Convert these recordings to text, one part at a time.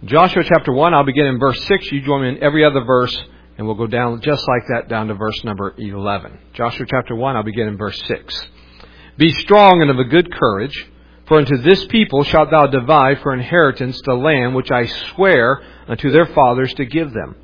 Joshua chapter 1, I'll begin in verse 6. You join me in every other verse, and we'll go down just like that down to verse number 11. Joshua chapter 1, I'll begin in verse 6. Be strong and of a good courage, for unto this people shalt thou divide for inheritance the land which I swear unto their fathers to give them.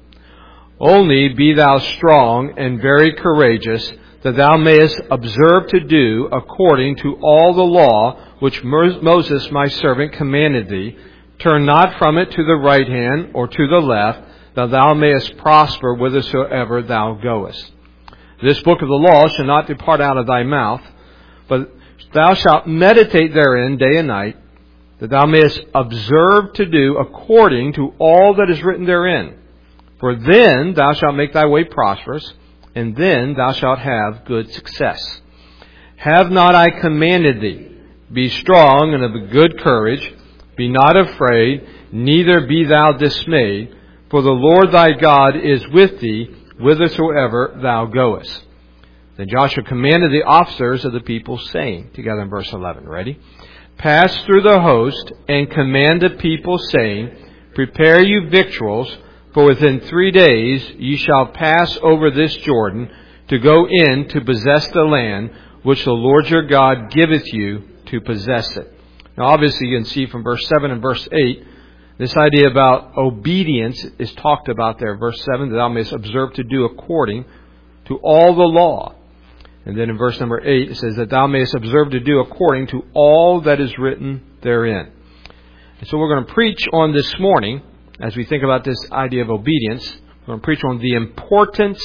Only be thou strong and very courageous, that thou mayest observe to do according to all the law which Moses my servant commanded thee. Turn not from it to the right hand or to the left, that thou mayest prosper whithersoever thou goest. This book of the law shall not depart out of thy mouth, but thou shalt meditate therein day and night, that thou mayest observe to do according to all that is written therein. For then thou shalt make thy way prosperous, and then thou shalt have good success. Have not I commanded thee? Be strong and of a good courage. Be not afraid, neither be thou dismayed, for the Lord thy God is with thee whithersoever thou goest. Then Joshua commanded the officers of the people, saying, together in verse 11, ready? Pass through the host and command the people, saying, Prepare you victuals, for within 3 days ye shall pass over this Jordan to go in to possess the land which the Lord your God giveth you to possess it. Now obviously you can see from verse 7 and verse 8, this idea about obedience is talked about there. Verse 7, that thou mayest observe to do according to all the law. And then in verse number 8, it says that thou mayest observe to do according to all that is written therein. And so we're going to preach on this morning, as we think about this idea of obedience, we're going to preach on the importance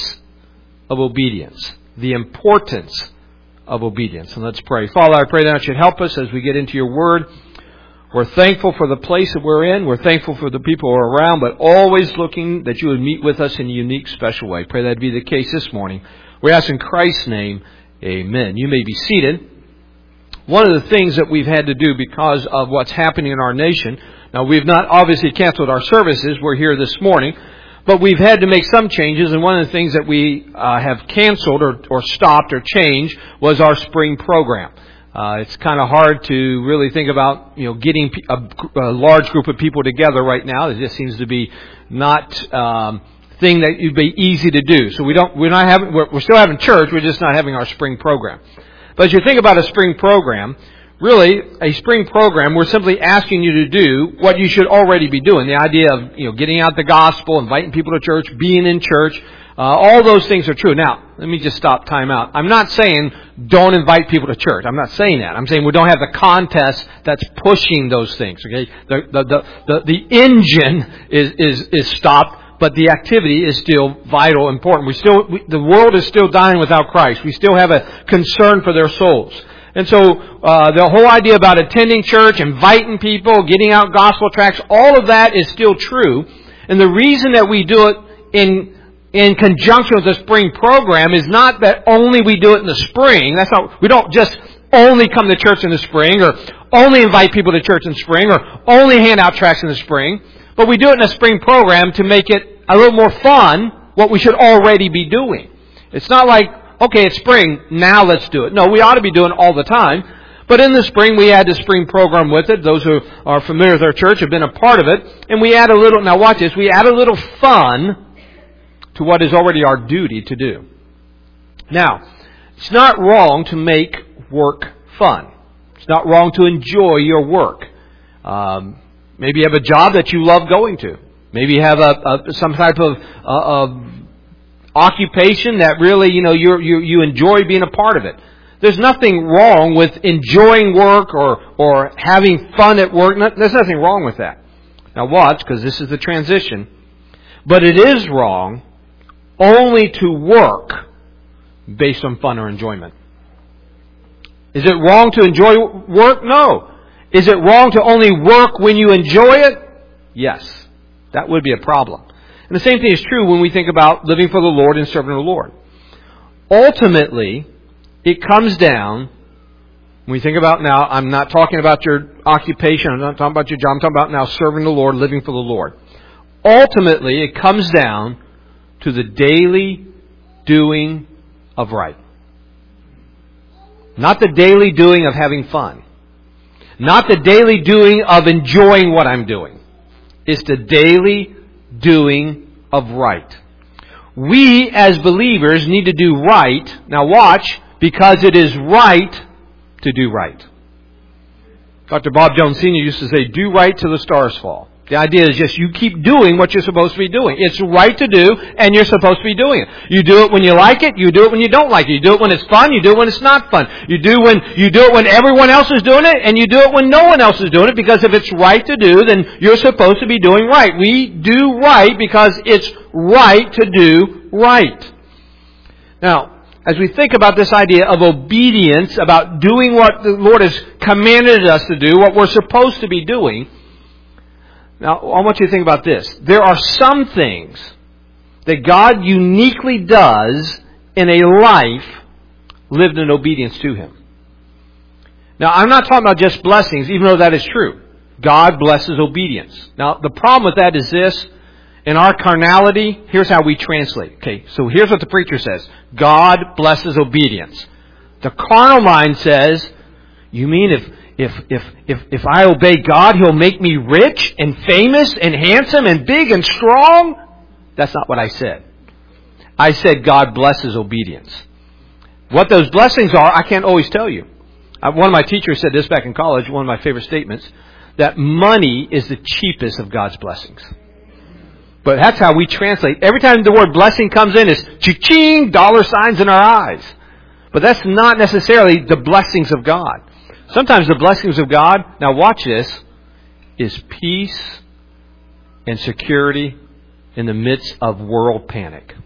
of obedience. The importance of obedience. And let's pray. Father, I pray that you'd help us as we get into your word. We're thankful for the place that we're in. We're thankful for the people who are around, but always looking that you would meet with us in a unique, special way. Pray that be the case this morning. We ask in Christ's name, amen. You may be seated. One of the things that we've had to do because of what's happening in our nation, now we've not obviously canceled our services. We're here this morning. But we've had to make some changes, and one of the things that we have canceled or stopped or changed was our spring program. It's kind of hard to really think about, getting a large group of people together right now. It just seems to be not thing that would be easy to do. So we're still having church. We're just not having our spring program. But as you think about a spring program, really, a spring program, we're simply asking you to do what you should already be doing. The idea of, getting out the gospel, inviting people to church, being in church, all those things are true. Now, let me just stop time out. I'm not saying don't invite people to church. I'm not saying that. I'm saying we don't have the contest that's pushing those things, okay? The engine is stopped, but the activity is still vital, important. The world is still dying without Christ. We still have a concern for their souls. And so the whole idea about attending church, inviting people, getting out gospel tracts, all of that is still true. And the reason that we do it in conjunction with the spring program is not that only we do it in the spring. We don't just only come to church in the spring, or only invite people to church in the spring, or only hand out tracts in the spring. But we do it in a spring program to make it a little more fun, what we should already be doing. It's not like, okay, it's spring, now let's do it. No, we ought to be doing it all the time. But in the spring, we add the spring program with it. Those who are familiar with our church have been a part of it. And we add a little, now watch this, we add a little fun to what is already our duty to do. Now, it's not wrong to make work fun. It's not wrong to enjoy your work. Maybe you have a job that you love going to. Maybe you have some type of occupation that really, you enjoy being a part of it. There's nothing wrong with enjoying work or having fun at work. There's nothing wrong with that. Now watch, because this is the transition. But it is wrong only to work based on fun or enjoyment. Is it wrong to enjoy work? No. Is it wrong to only work when you enjoy it? Yes. That would be a problem. And the same thing is true when we think about living for the Lord and serving the Lord. Ultimately, it comes down, when we think about now, I'm not talking about your occupation, I'm not talking about your job, I'm talking about now serving the Lord, living for the Lord. Ultimately, it comes down to the daily doing of right. Not the daily doing of having fun. Not the daily doing of enjoying what I'm doing. is the daily doing of right. We as believers need to do right. Now watch, because it is right to do right. Dr. Bob Jones Sr. used to say, do right till the stars fall. The idea is just you keep doing what you're supposed to be doing. It's right to do, and you're supposed to be doing it. You do it when you like it, you do it when you don't like it. You do it when it's fun, you do it when it's not fun. You do it when everyone else is doing it, and you do it when no one else is doing it, because if it's right to do, then you're supposed to be doing right. We do right because it's right to do right. Now, as we think about this idea of obedience, about doing what the Lord has commanded us to do, what we're supposed to be doing, now, I want you to think about this. There are some things that God uniquely does in a life lived in obedience to Him. Now, I'm not talking about just blessings, even though that is true. God blesses obedience. Now, the problem with that is this. In our carnality, here's how we translate. Okay, so here's what the preacher says. God blesses obedience. The carnal mind says, you mean if I obey God, He'll make me rich and famous and handsome and big and strong? That's not what I said. I said God blesses obedience. What those blessings are, I can't always tell you. One of my teachers said this back in college, one of my favorite statements, that money is the cheapest of God's blessings. But that's how we translate. Every time the word blessing comes in, it's cha-ching, dollar signs in our eyes. But that's not necessarily the blessings of God. Sometimes the blessings of God, now watch this, is peace and security in the midst of world panic.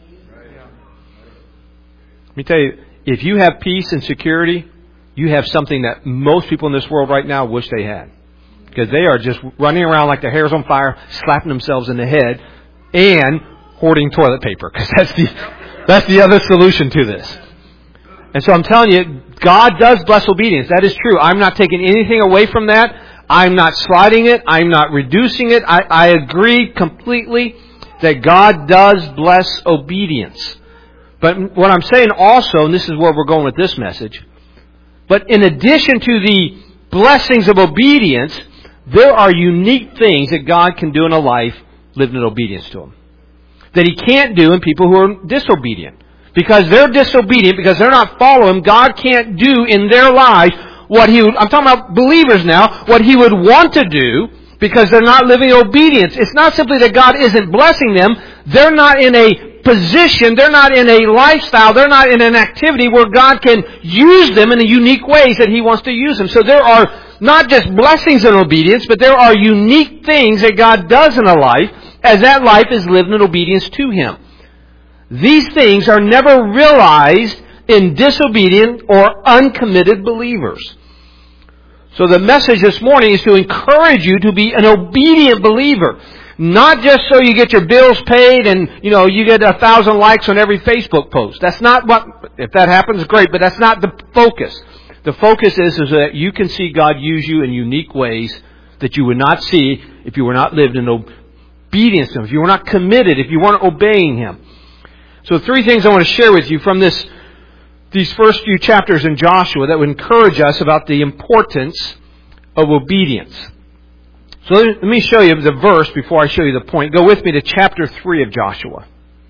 Let me tell you, if you have peace and security, you have something that most people in this world right now wish they had. Because they are just running around like their hair's on fire, slapping themselves in the head, and hoarding toilet paper. Because that's the other solution to this. And so I'm telling you, God does bless obedience. That is true. I'm not taking anything away from that. I'm not sliding it. I'm not reducing it. I agree completely that God does bless obedience. But what I'm saying also, and this is where we're going with this message, but in addition to the blessings of obedience, there are unique things that God can do in a life lived in obedience to Him that He can't do in people who are disobedient. Because they're disobedient, because they're not following, God can't do in their lives what He would, I'm talking about believers now, what He would want to do, because they're not living in obedience. It's not simply that God isn't blessing them. They're not in a position, they're not in a lifestyle, they're not in an activity where God can use them in the unique ways that He wants to use them. So there are not just blessings in obedience, but there are unique things that God does in a life as that life is lived in obedience to Him. These things are never realized in disobedient or uncommitted believers. So the message this morning is to encourage you to be an obedient believer. Not just so you get your bills paid and, you get 1,000 likes on every Facebook post. That's not what, if that happens, great, but that's not the focus. The focus is that you can see God use you in unique ways that you would not see if you were not lived in obedience to Him, if you were not committed, if you weren't obeying Him. So 3 things I want to share with you from these first few chapters in Joshua that would encourage us about the importance of obedience. So let me show you the verse before I show you the point. Go with me to chapter 3 of Joshua.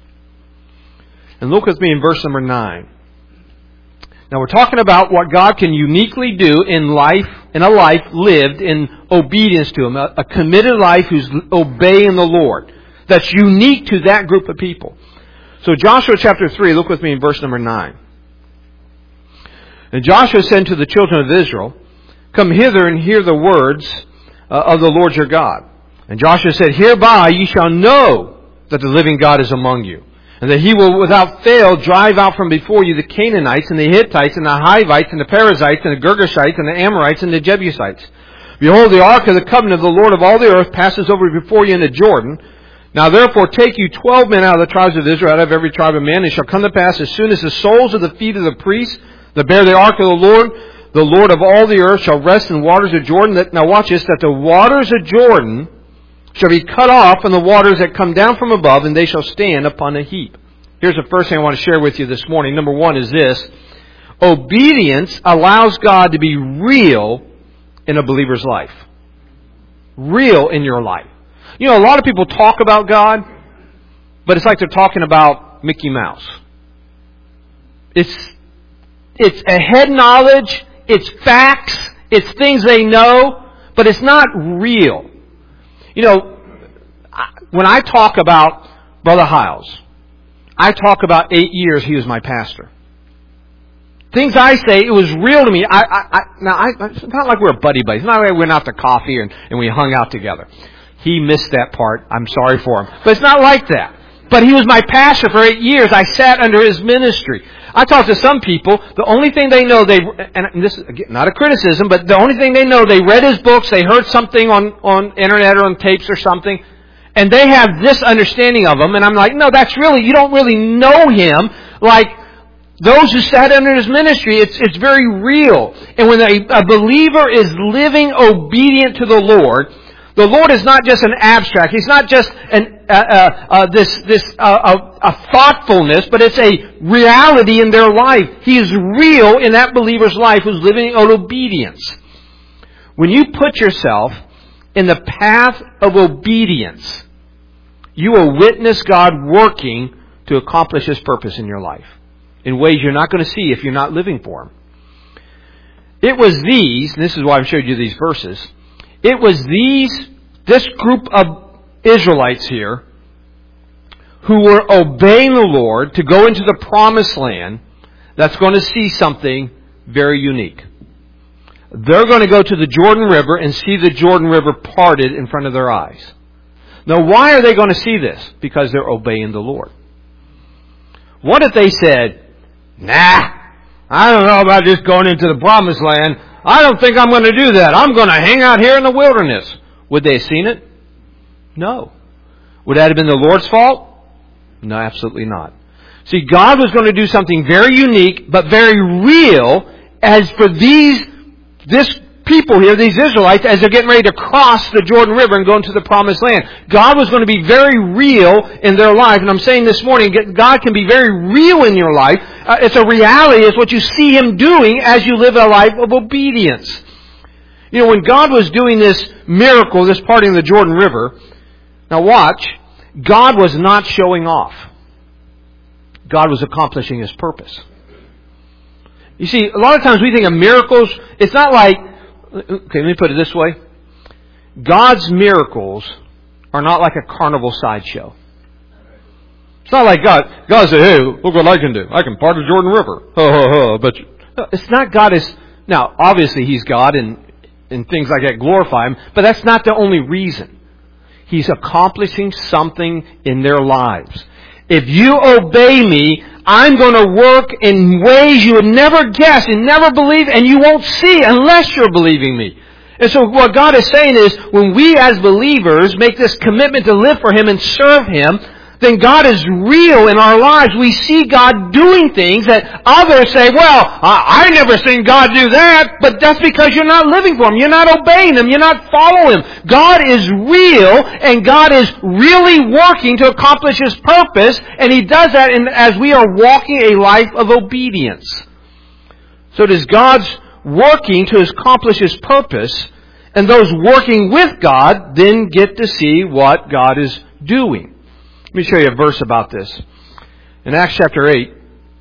And look with me in verse number 9. Now we're talking about what God can uniquely do in a life lived in obedience to Him. A committed life who's obeying the Lord. That's unique to that group of people. So Joshua chapter 3, look with me in verse number 9. And Joshua said to the children of Israel, "Come hither and hear the words of the Lord your God." And Joshua said, "Hereby ye shall know that the living God is among you, and that He will without fail drive out from before you the Canaanites and the Hittites and the Hivites and the Perizzites and the Girgashites and the Amorites and the Jebusites. Behold, the ark of the covenant of the Lord of all the earth passes over before you into Jordan. Now therefore take you 12 men out of the tribes of Israel, out of every tribe of man, and it shall come to pass as soon as the soles of the feet of the priests that bear the ark of the Lord of all the earth shall rest in waters of Jordan." Now watch this, that the waters of Jordan shall be cut off from the waters that come down from above, and they shall stand upon a heap. Here's the first thing I want to share with you this morning. Number 1 is this. Obedience allows God to be real in a believer's life. Real in your life. You know, a lot of people talk about God, but it's like they're talking about Mickey Mouse. It's a head knowledge, it's facts, it's things they know, but it's not real. You know, when I talk about Brother Hiles, I talk about 8 years he was my pastor. Things I say, it was real to me. It's not like we're buddy buddies. It's not like we went out to coffee and we hung out together. He missed that part. I'm sorry for him. But it's not like that. But he was my pastor for 8 years. I sat under his ministry. I talked to some people, the only thing they know, and this is not a criticism, but the only thing they know, they read his books, they heard something on internet or on tapes or something, and they have this understanding of him, and I'm like, no, you don't really know him like those who sat under his ministry. It's very real. And when a believer is living obedient to the Lord is not just an abstract. He's not just a thoughtfulness, but it's a reality in their life. He is real in that believer's life who's living in obedience. When you put yourself in the path of obedience, you will witness God working to accomplish His purpose in your life in ways you're not going to see if you're not living for Him. It was these, and this is why I've showed you these verses, it was this group of Israelites here who were obeying the Lord to go into the promised land that's going to see something very unique. They're going to go to the Jordan River and see the Jordan River parted in front of their eyes. Now, why are they going to see this? Because they're obeying the Lord. What if they said, nah, I don't know about just going into the promised land. I don't think I'm going to do that. I'm going to hang out here in the wilderness. Would they have seen it? No. Would that have been the Lord's fault? No, absolutely not. See, God was going to do something very unique, but very real, as for this people here, these Israelites, as they're getting ready to cross the Jordan River and go into the promised land. God was going to be very real in their life. And I'm saying this morning, God can be very real in your life. It's a reality. It's what you see Him doing as you live a life of obedience. You know, when God was doing this miracle, this parting of the Jordan River, now watch, God was not showing off. God was accomplishing His purpose. You see, a lot of times we think of miracles, it's not like, okay, let me put it this way. God's miracles are not like a carnival sideshow. It's not like God said, hey, look what I can do. I can part the Jordan River. But it's not God is, now obviously He's God and things like that glorify Him, but that's not the only reason. He's accomplishing something in their lives. If you obey me, I'm going to work in ways you would never guess and never believe, and you won't see unless you're believing me. And so what God is saying is, when we as believers make this commitment to live for Him and serve Him, then God is real in our lives. We see God doing things that others say, well, I never seen God do that, but that's because you're not living for Him. You're not obeying Him. You're not following Him. God is real, and God is really working to accomplish His purpose, and He does that as we are walking a life of obedience. So it is God's working to accomplish His purpose, and those working with God then get to see what God is doing. Let me show you a verse about this. In Acts chapter 8,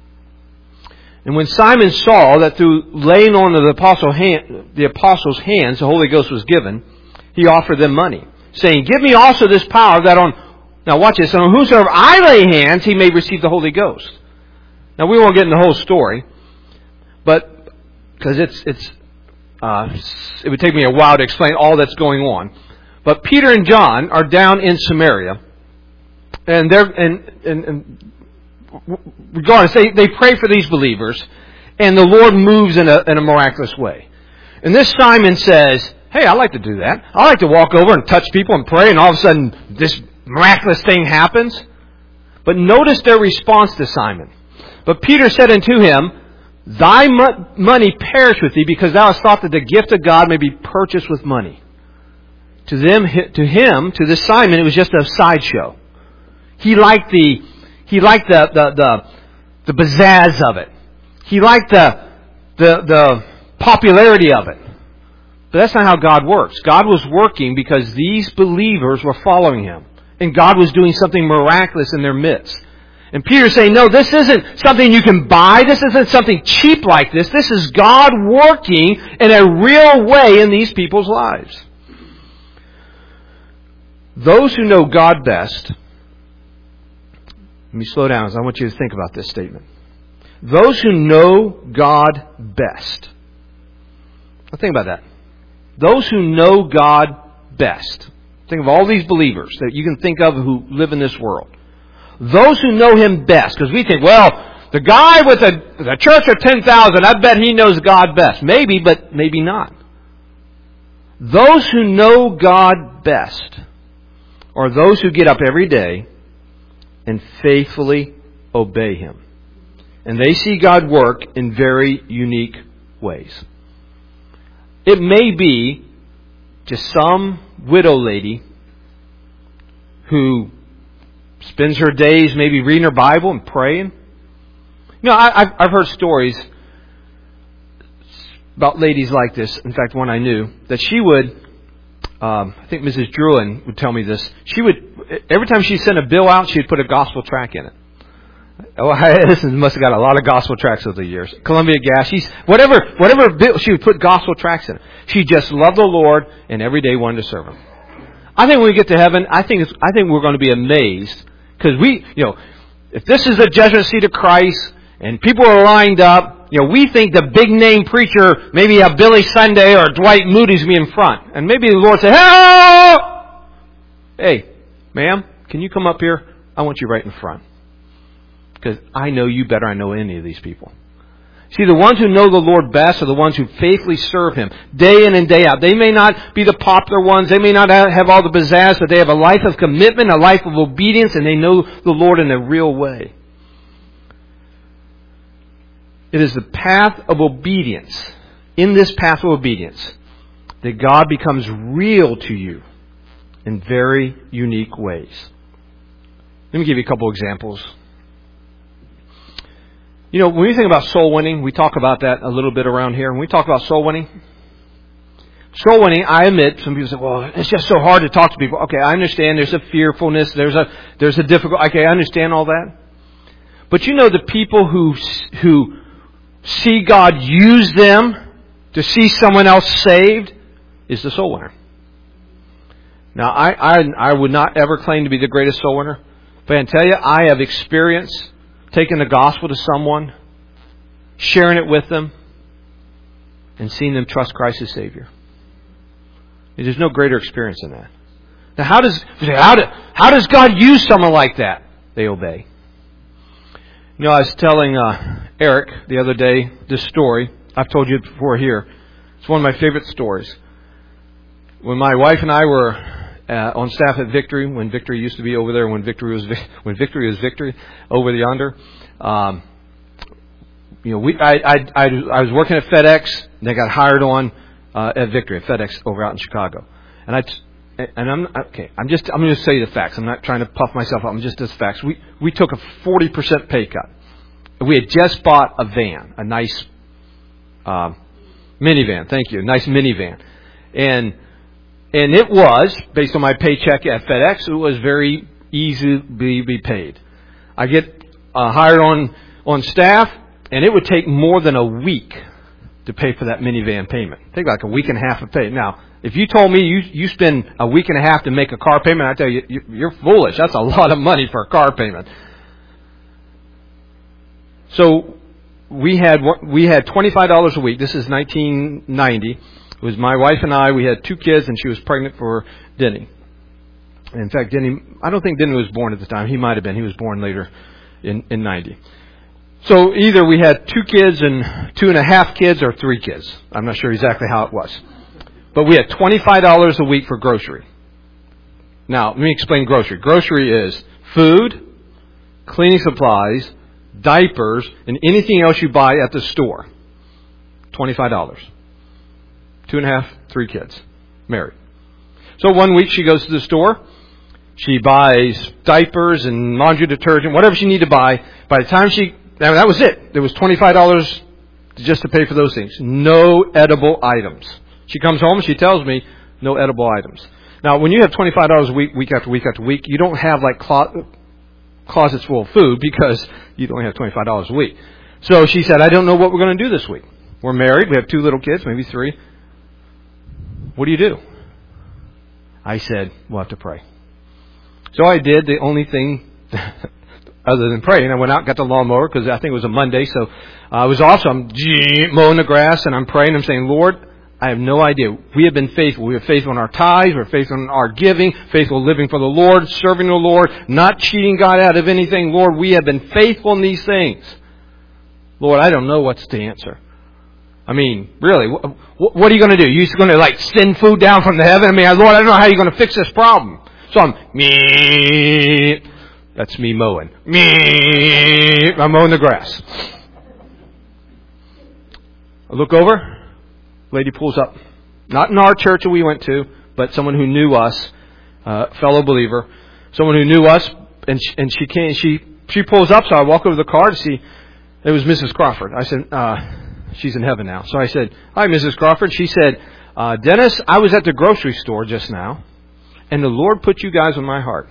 and when Simon saw that through laying on the apostles' hands the Holy Ghost was given, he offered them money, saying, give me also this power that now watch this, on whosoever I lay hands, he may receive the Holy Ghost. Now we won't get into the whole story, but because it would take me a while to explain all that's going on. But Peter and John are down in Samaria, and regardless, they pray for these believers, and the Lord moves in a miraculous way. And this Simon says, hey, I like to do that. I like to walk over and touch people and pray, and all of a sudden this miraculous thing happens. But notice their response to Simon. But Peter said unto him, thy money perish with thee, because thou hast thought that the gift of God may be purchased with money. To this Simon, it was just a sideshow. He liked the pizzazz of it. He liked the popularity of it. But that's not how God works. God was working because these believers were following Him. And God was doing something miraculous in their midst. And Peter's saying, no, this isn't something you can buy. This isn't something cheap like this. This is God working in a real way in these people's lives. Those who know God best, let me slow down, because I want you to think about this statement. Those who know God best. Now think about that. Those who know God best. Think of all these believers that you can think of who live in this world. Those who know Him best. Because we think, well, the guy with a church of 10,000, I bet he knows God best. Maybe, but maybe not. Those who know God best are those who get up every day and faithfully obey Him. And they see God work in very unique ways. It may be just some widow lady who spends her days maybe reading her Bible and praying. You know, I've heard stories about ladies like this. In fact, one I knew, that she would, I think Mrs. Druin would tell me this. She would, every time she sent a bill out, she'd put a gospel tract in it. Oh, this must have got a lot of gospel tracts over the years. Columbia Gas, whatever bill, she would put gospel tracts in it. She just loved the Lord and every day wanted to serve Him. I think when we get to heaven, I think we're going to be amazed because if this is the judgment seat of Christ and people are lined up, we think the big name preacher, maybe a Billy Sunday or Dwight Moody's be in front, and maybe the Lord say, "Help! Hey, ma'am, can you come up here? I want you right in front." Because I know you better than I know any of these people. See, the ones who know the Lord best are the ones who faithfully serve Him day in and day out. They may not be the popular ones. They may not have all the pizzazz, but they have a life of commitment, a life of obedience, and they know the Lord in a real way. It is the path of obedience, in this path of obedience, that God becomes real to you in very unique ways. Let me give you a couple examples. When we think about soul winning, we talk about that a little bit around here. When we talk about soul winning, I admit, some people say, well, it's just so hard to talk to people. Okay, I understand there's a fearfulness, there's a difficult, okay, I understand all that. But the people who see God use them to see someone else saved is the soul winner. Now, I would not ever claim to be the greatest soul winner, but I can tell you, I have experienced taking the gospel to someone, sharing it with them, and seeing them trust Christ as Savior. There's no greater experience than that. Now, how does God use someone like that? They obey. I was telling Eric the other day this story. I've told you it before here. It's one of my favorite stories. When my wife and I were on staff at Victory, when Victory used to be over there, when Victory was Victory over the yonder. I was working at FedEx, and I got hired on at Victory at FedEx over out in Chicago. I'm going to say the facts. I'm not trying to puff myself up. I'm just as facts. We took a 40% pay cut. We had just bought a van, a nice minivan. Thank you, a nice minivan, and it was, based on my paycheck at FedEx, it was very easy to be paid. I get hired on staff, and it would take more than a week to pay for that minivan payment. Take like a week and a half of pay. Now, if you told me you spend a week and a half to make a car payment, I tell you, you're foolish. That's a lot of money for a car payment. So we had $25 a week. This is 1990. It was my wife and I. We had 2 kids, and she was pregnant for Denny. In fact, I don't think Denny was born at the time. He might have been. He was born later in 90. So either we had 2 kids and 2.5 kids or 3 kids. I'm not sure exactly how it was. But we had $25 a week for grocery. Now, let me explain grocery. Grocery is food, cleaning supplies, diapers, and anything else you buy at the store. $25. 2.5, 3 kids. Married. So one week she goes to the store. She buys diapers and laundry detergent, whatever she needed to buy. By the time that was it. There was $25 just to pay for those things. No edible items. She comes home and she tells me, no edible items. Now, when you have $25 a week after week after week, you don't have like closets full of food because you only have $25 a week. So she said, I don't know what we're going to do this week. We're married. We have 2 little kids, maybe 3. What do you do? I said, we'll have to pray. So I did the only thing other than praying. I went out and got the lawnmower because I think it was a Monday. So it was awesome. I'm mowing the grass and I'm praying. I'm saying, Lord, I have no idea. We have been faithful. We are faithful in our tithes. We're faithful in our giving. Faithful living for the Lord. Serving the Lord. Not cheating God out of anything. Lord, we have been faithful in these things. Lord, I don't know what's the answer. I mean, really, what are you going to do? You're just going to like send food down from the heaven? I mean, Lord, I don't know how you're going to fix this problem. So I'm, that's me mowing. I'm mowing the grass. I look over, lady pulls up. Not in our church that we went to, but someone who knew us, fellow believer. Someone who knew us, and she pulls up, so I walk over to the car to see. It was Mrs. Crawford. I said, she's in heaven now. So I said, hi, Mrs. Crawford. She said, Dennis, I was at the grocery store just now, and the Lord put you guys on my heart.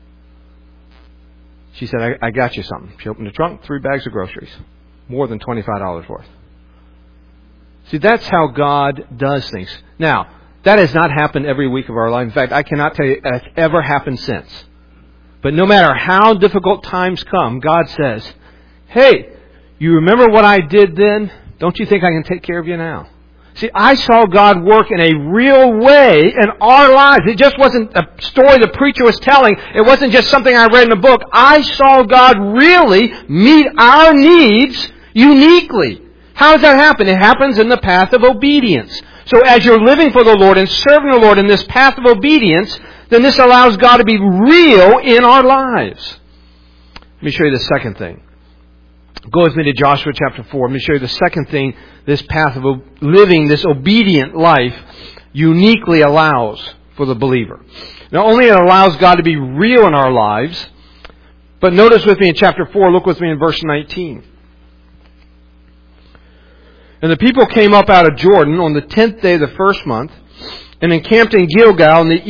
She said, I got you something. She opened the trunk, 3 bags of groceries. More than $25 worth. See, that's how God does things. Now, that has not happened every week of our life. In fact, I cannot tell you it's ever happened since. But no matter how difficult times come, God says, hey, you remember what I did then? Don't you think I can take care of you now? See, I saw God work in a real way in our lives. It just wasn't a story the preacher was telling. It wasn't just something I read in a book. I saw God really meet our needs uniquely. How does that happen? It happens in the path of obedience. So as you're living for the Lord and serving the Lord in this path of obedience, then this allows God to be real in our lives. Let me show you the second thing. Go with me to Joshua chapter 4. Let me show you the second thing this path of living this obedient life uniquely allows for the believer. Not only it allows God to be real in our lives, but notice with me in chapter 4, look with me in verse 19. And the people came up out of Jordan on the 10th day of the first month and encamped in Gilgal in the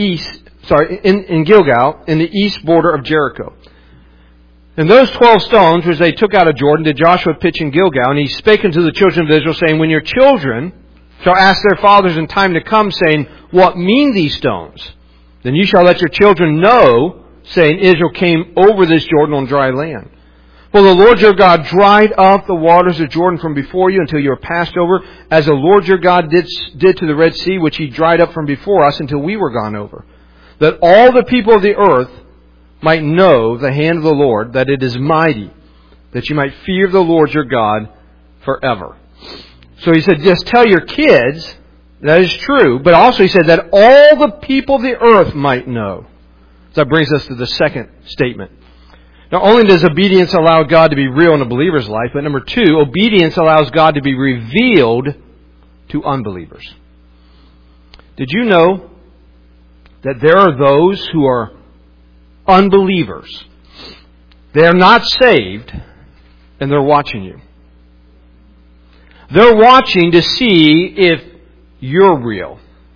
east border of Jericho. And those 12 stones which they took out of Jordan did Joshua pitch in Gilgal, and he spake unto the children of Israel, saying, when your children shall ask their fathers in time to come, saying, what mean these stones? Then you shall let your children know, saying, Israel came over this Jordan on dry land. For the Lord your God dried up the waters of Jordan from before you until you were passed over, as the Lord your God did to the Red Sea, which he dried up from before us until we were gone over. That all the people of the earth might know the hand of the Lord, that it is mighty, that you might fear the Lord your God forever. So he said, just tell your kids, that is true, but also he said that all the people of the earth might know. So that brings us to the second statement. Not only does obedience allow God to be real in a believer's life, but number 2, obedience allows God to be revealed to unbelievers. Did you know that there are those who are unbelievers? They're not saved, and they're watching you. They're watching to see if you're real.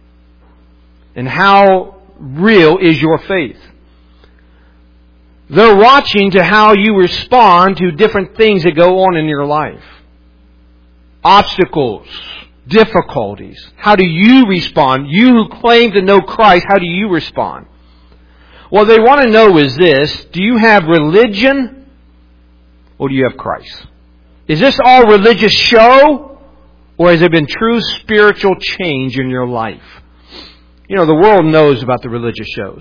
And how real is your faith? They're watching to how you respond to different things that go on in your life. Obstacles, difficulties. How do you respond? You who claim to know Christ, how do you respond? What they want to know is this: do you have religion or do you have Christ? Is this all religious show, or has there been true spiritual change in your life? You know, the world knows about the religious shows.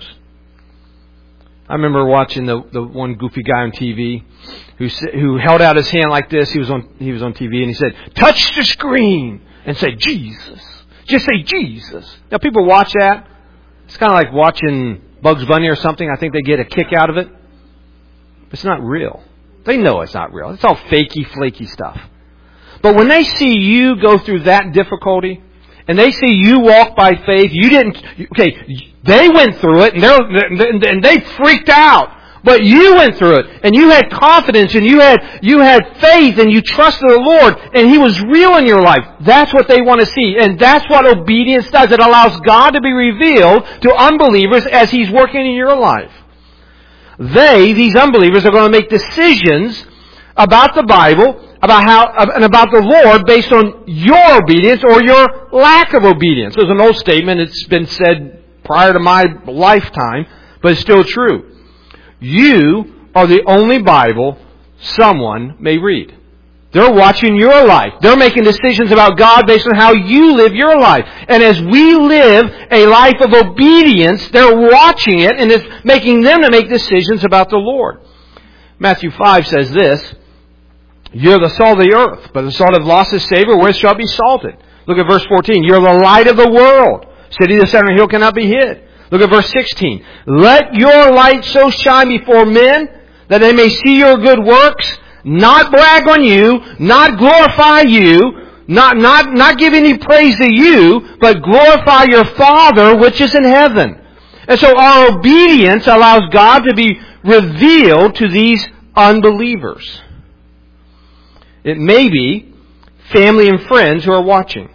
I remember watching the one goofy guy on TV who held out his hand like this. He was on TV and he said, touch the screen and say Jesus. Just say Jesus. Now people watch that. It's kind of like watching Bugs Bunny or something. I think they get a kick out of it. But it's not real. They know it's not real. It's all fakey, flaky stuff. But when they see you go through that difficulty, and they see you walk by faith, they went through it, and they freaked out. But you went through it, and you had confidence, and you had faith, and you trusted the Lord, and He was real in your life. That's what they want to see. And that's what obedience does. It allows God to be revealed to unbelievers as He's working in your life. These unbelievers, are going to make decisions about the Bible, and about the Lord based on your obedience or your lack of obedience. There's an old statement. It's been said prior to my lifetime, but it's still true. You are the only Bible someone may read. They're watching your life. They're making decisions about God based on how you live your life. And as we live a life of obedience, they're watching it, and it's making them to make decisions about the Lord. Matthew 5 says this, "You're the salt of the earth, but the salt have lost its savor, where shall it be salted?" Look at verse 14. "You're the light of the world. City of the center hill cannot be hid." Look at verse 16. "Let your light so shine before men that they may see your good works, not brag on you, not glorify you, not give any praise to you, but glorify your Father which is in heaven." And so our obedience allows God to be revealed to these unbelievers. It may be family and friends who are watching.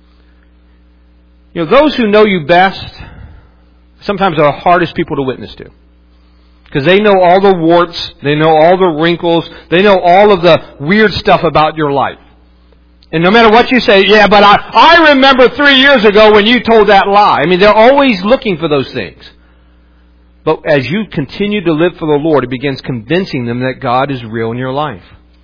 Those who know you best sometimes are the hardest people to witness to. Because they know all the warts, they know all the wrinkles, they know all of the weird stuff about your life. And no matter what you say, "Yeah, but I remember 3 years ago when you told that lie." I mean, they're always looking for those things. But as you continue to live for the Lord, it begins convincing them that God is real in your life.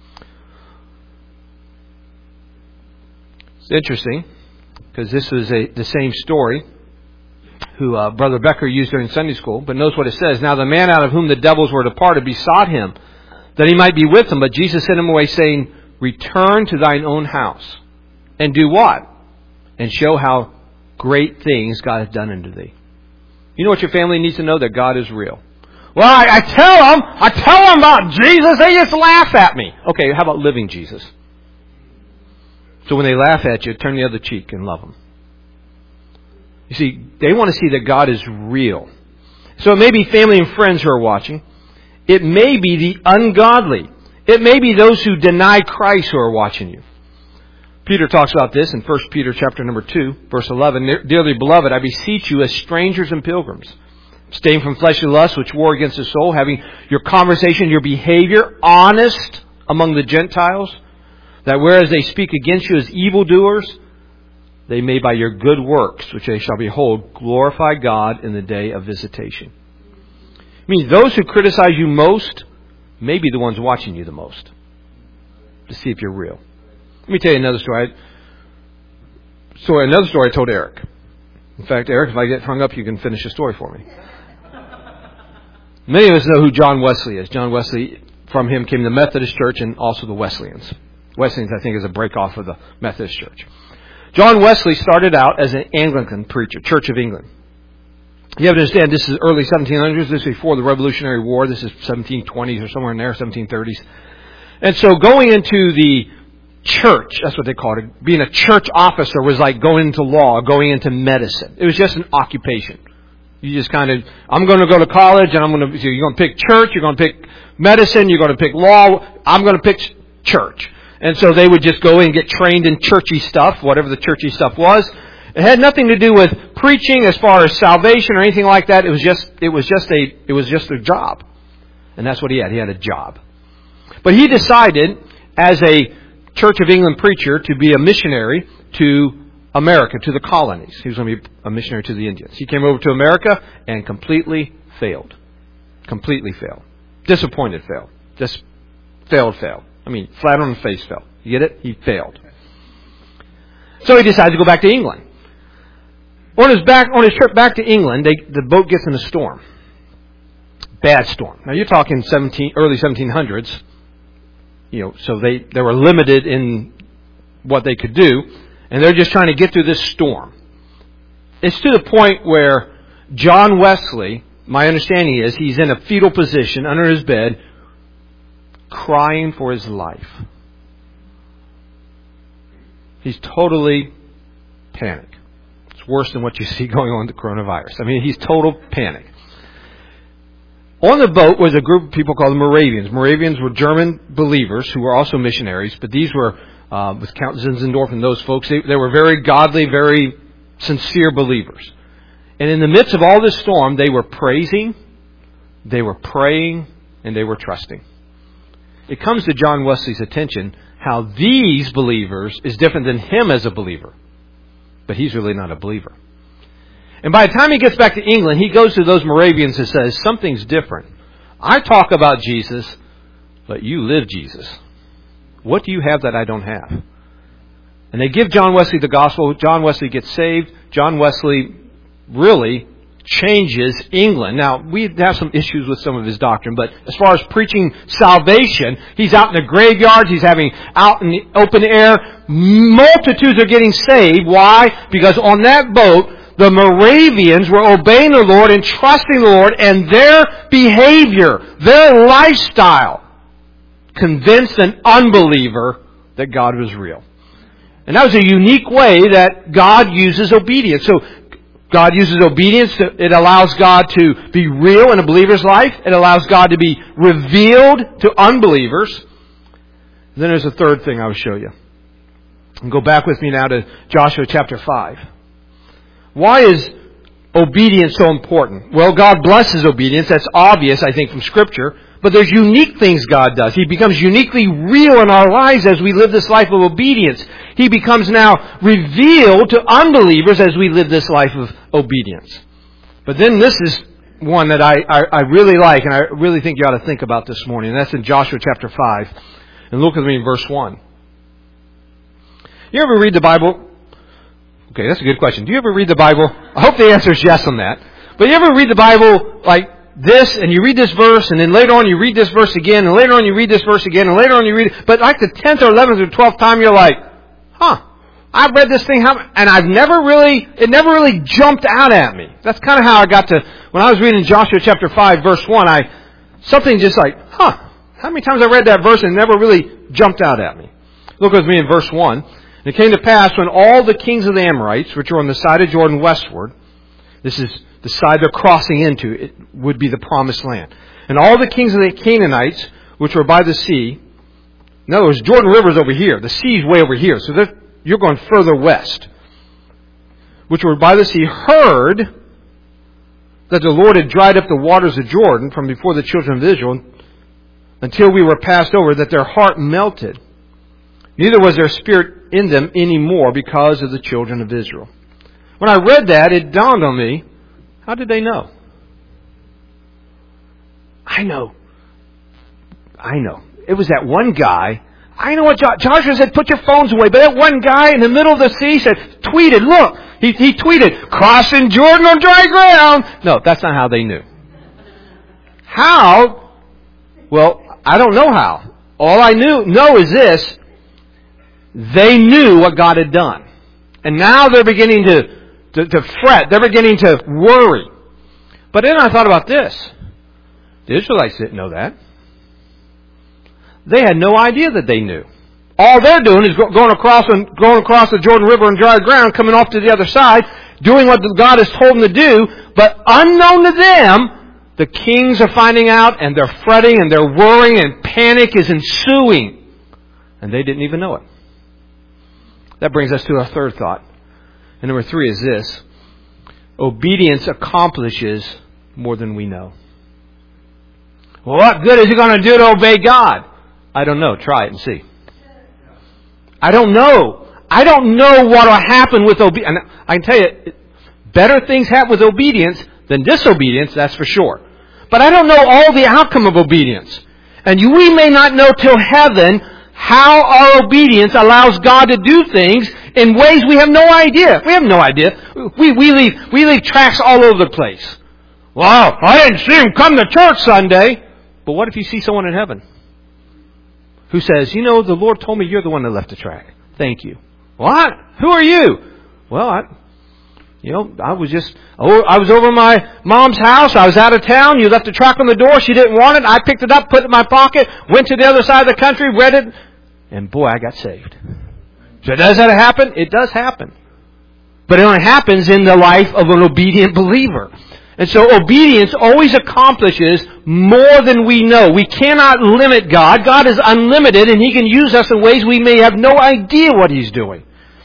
It's interesting, because this is the same story who Brother Becker used during Sunday school, but notice what it says. "Now the man out of whom the devils were departed besought Him that he might be with them, but Jesus sent him away, saying, 'Return to thine own house, and do what? And show how great things God hath done unto thee.'" You know what your family needs to know? That God is real. "Well, I tell them about Jesus, they just laugh at me." Okay, how about living Jesus? So when they laugh at you, turn the other cheek and love them. You see, they want to see that God is real. So it may be family and friends who are watching. It may be the ungodly. It may be those who deny Christ who are watching you. Peter talks about this in 1 Peter chapter number 2, verse 11. "Dearly beloved, I beseech you as strangers and pilgrims, abstain from fleshly lusts which war against the soul, having your conversation, your behavior honest among the Gentiles, that whereas they speak against you as evildoers, they may by your good works, which they shall behold, glorify God in the day of visitation." It means those who criticize you most may be the ones watching you the most to see if you're real. Let me tell you another story. Another story I told Eric. In fact, Eric, if I get hung up, you can finish the story for me. Many of us know who John Wesley is. John Wesley, from him came the Methodist Church and also the Wesleyans. Wesleyans, I think, is a break-off of the Methodist Church. John Wesley started out as an Anglican preacher, Church of England. You have to understand, this is early 1700s. This is before the Revolutionary War. This is 1720s or somewhere in there, 1730s. And so going into the church, that's what they called it. Being a church officer was like going into law, going into medicine. It was just an occupation. You just I'm going to go to college, and you're going to pick church, you're going to pick medicine, you're going to pick law, I'm going to pick church. And so they would just go in and get trained in churchy stuff, whatever the churchy stuff was. It had nothing to do with preaching as far as salvation or anything like that. It was just a job. And that's what he had. He had a job. But he decided, as a Church of England preacher, to be a missionary to America, to the colonies. He was going to be a missionary to the Indians. He came over to America and completely failed. Completely failed. Disappointed failed. Just failed. I mean, flat on the face fell. You get it? He failed. So he decided to go back to England. On his trip back to England, the boat gets in a storm. Bad storm. Now you're talking early 1700s. So they were limited in what they could do, and they're just trying to get through this storm. It's to the point where John Wesley, my understanding is, he's in a fetal position under his bed, crying for his life. He's totally panic. It's worse than what you see going on with the coronavirus. I mean, he's total panic. On the boat was a group of people called the Moravians. Moravians were German believers who were also missionaries, but these were, with Count Zinzendorf and those folks, they were very godly, very sincere believers. And in the midst of all this storm, they were praising, they were praying, and they were trusting. It comes to John Wesley's attention how these believers is different than him as a believer. But he's really not a believer. And by the time he gets back to England, he goes to those Moravians and says, something's different. I talk about Jesus, but you live Jesus. What do you have that I don't have? And they give John Wesley the gospel. John Wesley gets saved. John Wesley really changes England. Now, we have some issues with some of his doctrine, but as far as preaching salvation, he's out in the graveyards, he's having out in the open air. Multitudes are getting saved. Why? Because on that boat, the Moravians were obeying the Lord and trusting the Lord, and their behavior, their lifestyle, convinced an unbeliever that God was real. And that was a unique way that God uses obedience. So God uses obedience. It allows God to be real in a believer's life. It allows God to be revealed to unbelievers. And then there's a third thing I will show you. And go back with me now to Joshua chapter 5. Why is obedience so important? Well, God blesses obedience. That's obvious, I think, from Scripture. But there's unique things God does. He becomes uniquely real in our lives as we live this life of obedience. He becomes now revealed to unbelievers as we live this life of obedience. But then this is one that I really like, and I really think you ought to think about this morning. And that's in Joshua chapter 5. And look with me in verse 1. You ever read the Bible? Okay, that's a good question. Do you ever read the Bible? I hope the answer is yes on that. But you ever read the Bible like this, and you read this verse, and then later on you read this verse again, and later on you read this verse again, and later on you read it, but like the 10th or 11th or 12th time you're like, I've read this thing, and it never really jumped out at me. That's kind of how I got to, when I was reading Joshua chapter 5 verse 1, something just like, how many times I read that verse and it never really jumped out at me. Look with me in verse 1. And it came to pass when all the kings of the Amorites, which were on the side of Jordan westward, this is the side they're crossing into, it would be the promised land. And all the kings of the Canaanites, which were by the sea, in other words, Jordan River's over here, the sea's way over here, so you're going further west, which were by the sea, heard that the Lord had dried up the waters of Jordan from before the children of Israel until we were passed over, that their heart melted. Neither was their spirit in them any more because of the children of Israel. When I read that, it dawned on me, how did they know? I know. It was that one guy. I know what Joshua said, put your phones away. But that one guy in the middle of the sea tweeted, look, he tweeted, crossing Jordan on dry ground. No, that's not how they knew. How? Well, I don't know how. All I know is this. They knew what God had done. And now they're beginning to fret. They're beginning to worry. But then I thought about this. The Israelites didn't know that. They had no idea that they knew. All they're doing is going across the Jordan River on dry ground, coming off to the other side, doing what God has told them to do. But unknown to them, the kings are finding out, and they're fretting, and they're worrying, and panic is ensuing. And they didn't even know it. That brings us to our third thought. And number 3 is this. Obedience accomplishes more than we know. Well, what good is it going to do to obey God? I don't know. Try it and see. I don't know. I don't know what will happen with obedience. And I can tell you, better things happen with obedience than disobedience, that's for sure. But I don't know all the outcome of obedience. And we may not know till heaven how our obedience allows God to do things in ways we have no idea. We have no idea. We leave tracks all over the place. Well, I didn't see him come to church Sunday. But what if you see someone in heaven who says, the Lord told me you're the one that left the track. Thank you. What? Who are you? Well, I was over my mom's house. I was out of town. You left the track on the door. She didn't want it. I picked it up, put it in my pocket, went to the other side of the country, read it, and boy, I got saved. So does that happen? It does happen. But it only happens in the life of an obedient believer. And so obedience always accomplishes more than we know. We cannot limit God. God is unlimited, and He can use us in ways we may have no idea what He's doing.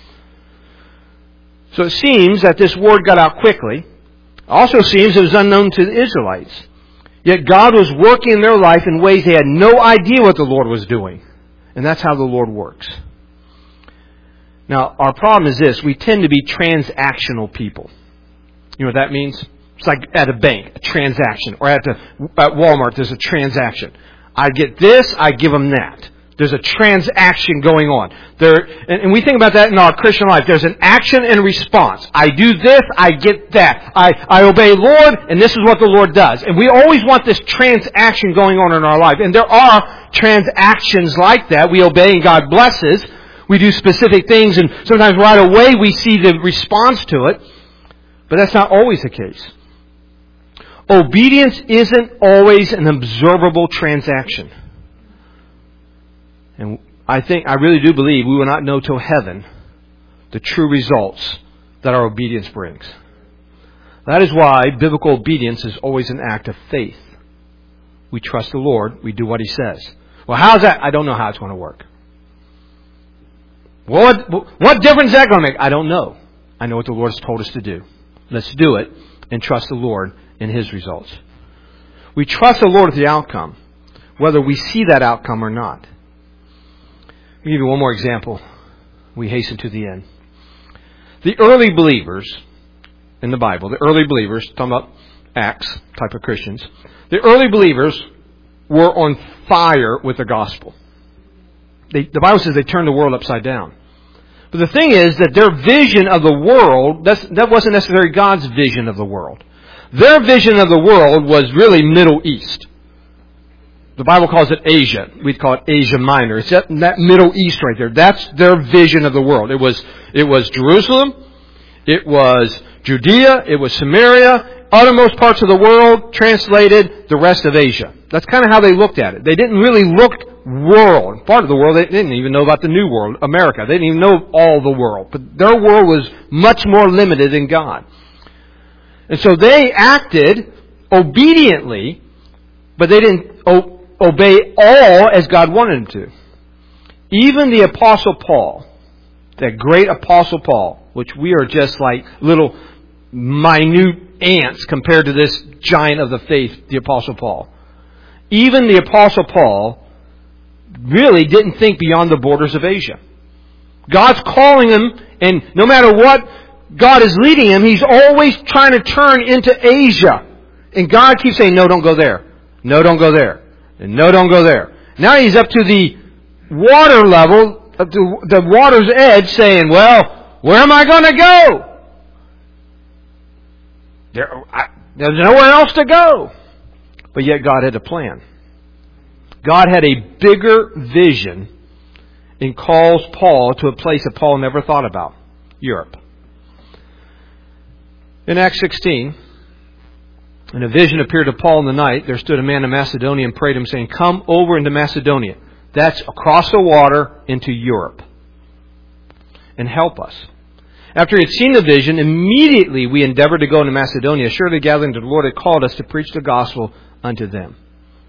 So it seems that this word got out quickly. It also seems it was unknown to the Israelites. Yet God was working in their life in ways they had no idea what the Lord was doing. And that's how the Lord works. Now, our problem is this. We tend to be transactional people. You know what that means? It's like at a bank, a transaction. Or at Walmart, there's a transaction. I get this, I give them that. There's a transaction going on. And we think about that in our Christian life. There's an action and response. I do this, I get that. I obey Lord, and this is what the Lord does. And we always want this transaction going on in our life. And there are transactions like that. We obey and God blesses. We do specific things, and sometimes right away we see the response to it. But that's not always the case. Obedience isn't always an observable transaction. And I really do believe we will not know till heaven the true results that our obedience brings. That is why biblical obedience is always an act of faith. We trust the Lord. We do what He says. Well, how's that? I don't know how it's going to work. What difference is that going to make? I don't know. I know what the Lord has told us to do. Let's do it and trust the Lord in His results. We trust the Lord with the outcome, whether we see that outcome or not. I'll give you one more example. We hasten to the end. The early believers in the Bible, talking about Acts type of Christians, the early believers were on fire with the gospel. The Bible says they turned the world upside down. But the thing is that their vision of the world, that wasn't necessarily God's vision of the world. Their vision of the world was really Middle East. The Bible calls it Asia. We'd call it Asia Minor. It's that Middle East right there. That's their vision of the world. It was Jerusalem. It was Judea. It was Samaria. Uttermost parts of the world, translated the rest of Asia. That's kind of how they looked at it. They didn't really look world. Part of the world, they didn't even know about the new world, America. They didn't even know all the world. But their world was much more limited than God. And so they acted obediently, but they didn't obey all as God wanted them to. Even the Apostle Paul, that great Apostle Paul, which we are just like little minute ants compared to this giant of the faith, the Apostle Paul. Even the Apostle Paul really didn't think beyond the borders of Asia. God's calling him, and no matter what God is leading him, he's always trying to turn into Asia. And God keeps saying, no, don't go there. No, don't go there. And no, don't go there. Now he's up to the water level, up to the water's edge, saying, well, where am I going to go? There's nowhere else to go. But yet God had a plan. God had a bigger vision and calls Paul to a place that Paul never thought about, Europe. In Acts 16, and a vision appeared to Paul in the night. There stood a man in Macedonia and prayed him, saying, come over into Macedonia. That's across the water into Europe. And help us. After he had seen the vision, immediately we endeavored to go into Macedonia, surely gathering to the Lord had called us to preach the gospel unto them.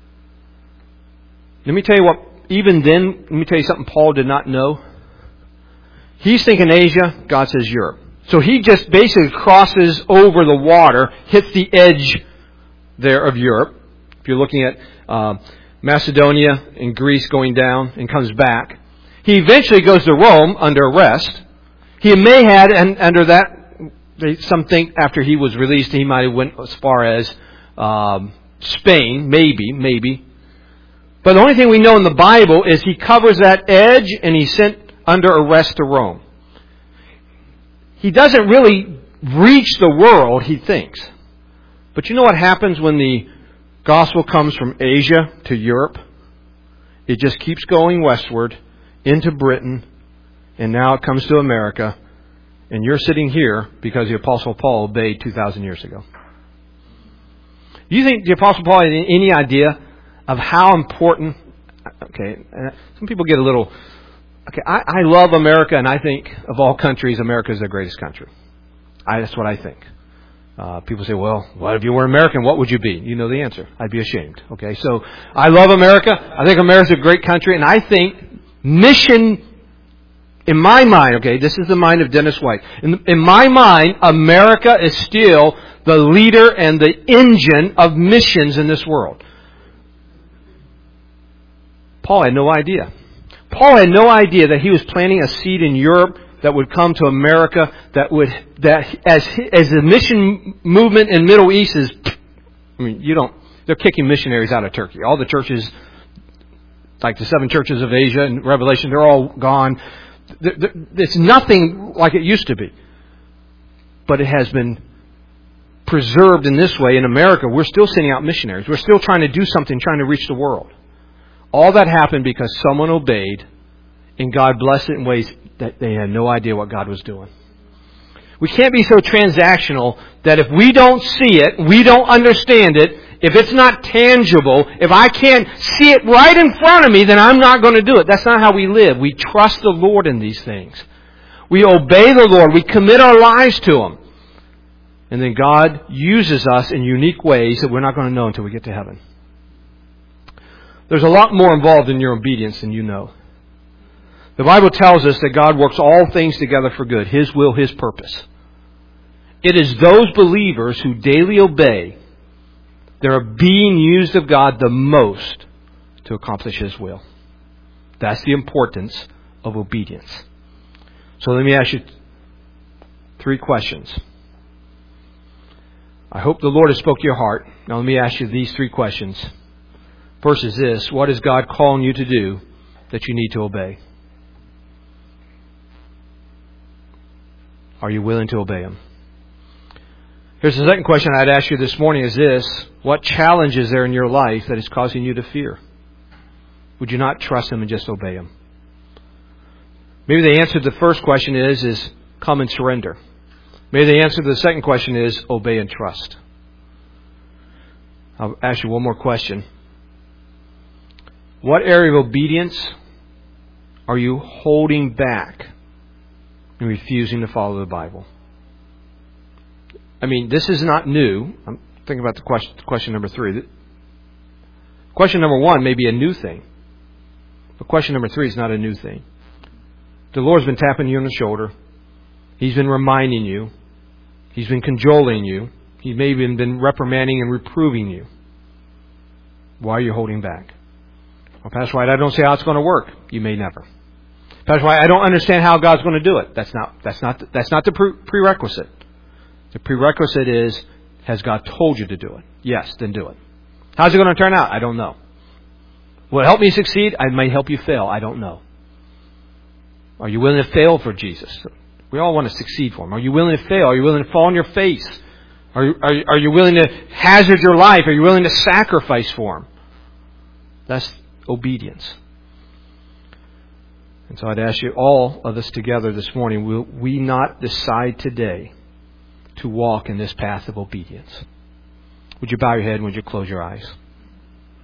Let me tell you what, even then, let me tell you something Paul did not know. He's thinking Asia, God says Europe. So he just basically crosses over the water, hits the edge there of Europe. If you're looking at Macedonia and Greece going down and comes back. He eventually goes to Rome under arrest. He may have, and under that, some think after he was released, he might have went as far as Spain, maybe. But the only thing we know in the Bible is he covers that edge and he's sent under arrest to Rome. He doesn't really reach the world, he thinks. But you know what happens when the gospel comes from Asia to Europe? It just keeps going westward into Britain, and now it comes to America, and you're sitting here because the Apostle Paul obeyed 2,000 years ago. Do you think the Apostle Paul had any idea of how important... Okay, some people get a little... Okay, I love America, and I think of all countries, America is the greatest country. That's what I think. People say, well, what if you were American? What would you be? You know the answer. I'd be ashamed. Okay, so I love America. I think America's a great country, and I think mission, in my mind, okay, this is the mind of Dennis White. In my mind, America is still the leader and the engine of missions in this world. Paul had no idea. Paul had no idea that he was planting a seed in Europe that would come to America, as the mission movement in Middle East is, they're kicking missionaries out of Turkey. All the churches, like the 7 churches of Asia and Revelation, they're all gone. It's nothing like it used to be. But it has been preserved in this way. In America, we're still sending out missionaries. We're still trying to do something, trying to reach the world. All that happened because someone obeyed, and God blessed it in ways that they had no idea what God was doing. We can't be so transactional that if we don't see it, we don't understand it, if it's not tangible, if I can't see it right in front of me, then I'm not going to do it. That's not how we live. We trust the Lord in these things. We obey the Lord. We commit our lives to Him. And then God uses us in unique ways that we're not going to know until we get to heaven. There's a lot more involved in your obedience than you know. The Bible tells us that God works all things together for good, His will, His purpose. It is those believers who daily obey that are being used of God the most to accomplish His will. That's the importance of obedience. So let me ask you 3 questions. I hope the Lord has spoke to your heart. Now let me ask you these 3 questions. First is this: what is God calling you to do that you need to obey? Are you willing to obey Him? Here's the second question I'd ask you this morning is this: what challenge is there in your life that is causing you to fear? Would you not trust Him and just obey Him? Maybe the answer to the first question is come and surrender. Maybe the answer to the second question is obey and trust. I'll ask you one more question. What area of obedience are you holding back and refusing to follow the Bible? I mean, this is not new. I'm thinking about the question number 3. Question number 1 may be a new thing. But question number 3 is not a new thing. The Lord's been tapping you on the shoulder. He's been reminding you. He's been cajoling you. He may have even been reprimanding and reproving you. Why are you holding back? Well, Pastor White, I don't see how it's going to work. You may never. Pastor White, I don't understand how God's going to do it. That's not the prerequisite. The prerequisite is, has God told you to do it? Yes, then do it. How's it going to turn out? I don't know. Will it help me succeed? I may help you fail. I don't know. Are you willing to fail for Jesus? We all want to succeed for Him. Are you willing to fail? Are you willing to fall on your face? Are you willing to hazard your life? Are you willing to sacrifice for Him? That's obedience. And so I'd ask you, all of us together this morning, will we not decide today to walk in this path of obedience? Would you bow your head and would you close your eyes?